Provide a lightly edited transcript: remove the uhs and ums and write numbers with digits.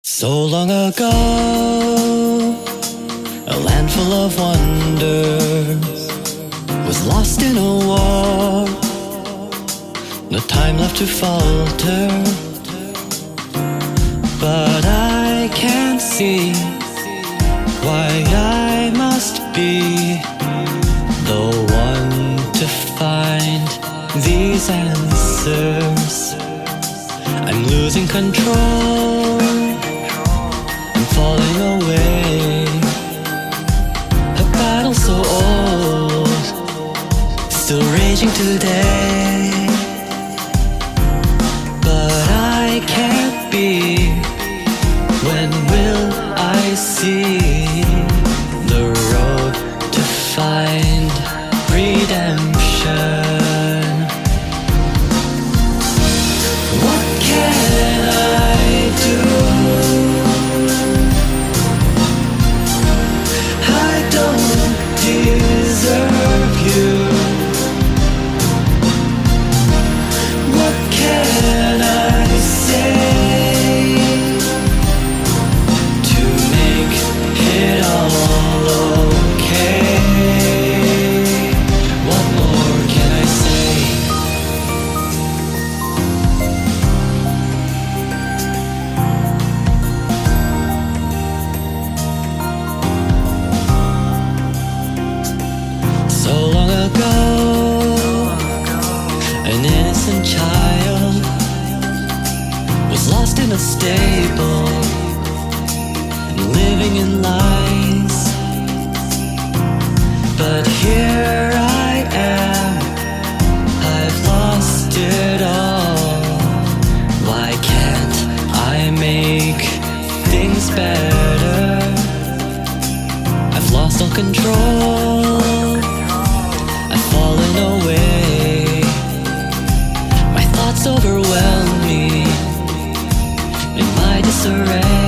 So long ago, a land full of wonders was lost in a war. No time left to falter, but I can't see why I must be the one to find these answers. I'm losing control, I'm falling away. A battle so old, still raging today. But I can't be. When will I see the road to find redemption? What can I do? I don't deserve you. What can I say to make it all okay? What more can I say? So long ago, an innocent child was lost in a stable, living in lies. But here I am, I've lost it all. Why can't I make things better? I've lost all control, I've fallen away. My thoughts overwhelm me in my disarray.